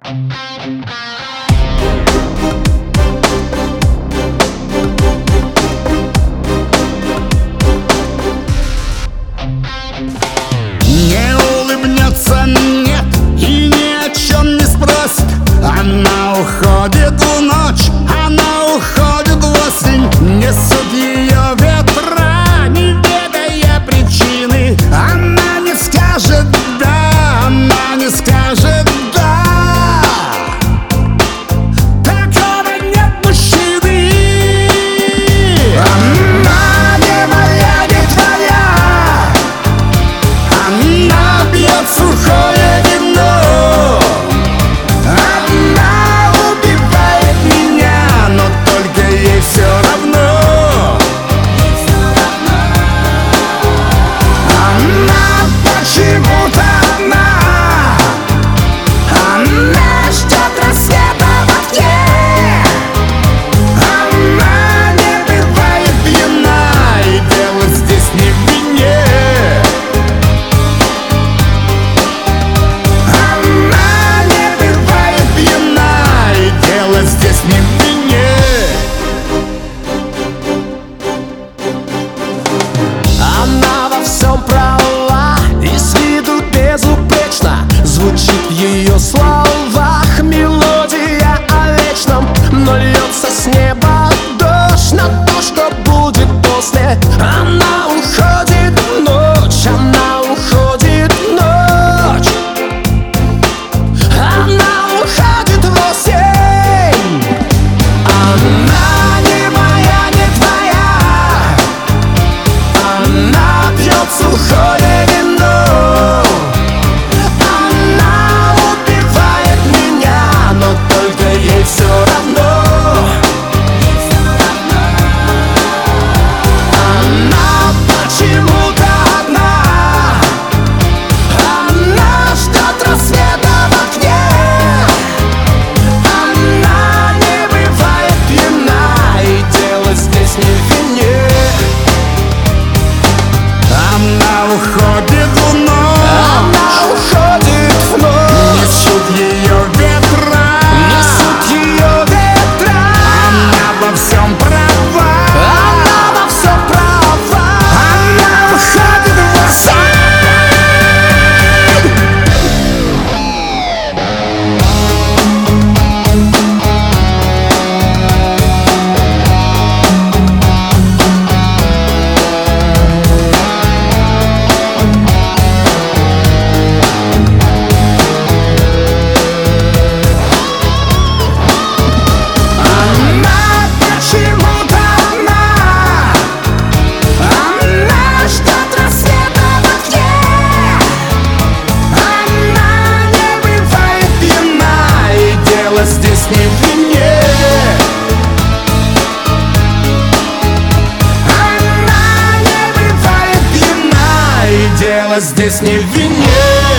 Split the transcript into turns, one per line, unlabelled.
Не улыбнется, нет, и ни о чем не спросит. Она уходит в ночь, она уходит в осень. Несут ее ветра, не ведая причины. Она не скажет да, она не скажет да. Такого нет мужчины. Она не моя, не твоя. Она пьет сухое вино. Она убивает меня, но только ей все равно. Она почему-то одна. Она ждет рассвета в окне. Она не бывает пьяна, и дело здесь не в вине. Она не бывает пьяна, и дело здесь не в вине.
Она во всем права и с виду безупречна. Звучит в ее словах мелодия о вечном, но льется с неба дождь на то, что будет после. Она уходит в ночь, она уходит в ночь. Она уходит в осень. Она не моя, не твоя. Она пьет сухое вино. Она убивает меня, но только ей все равно. Она почему-то одна. Она ждет рассвета в окне. Она не бывает пьяна, и дело здесь не в вине.
Она уходит в ночь.
Она уходит в ночь.
Несут ее ветра.
Несут ее ветра.
Она во всем права.
Она во всем права.
Она уходит в осень. Она почему-то одна. Она ждет рассвета в окне. Она не бывает пьяна, и дело здесь не в вине. Она не бывает пьяна, и дело здесь не в вине.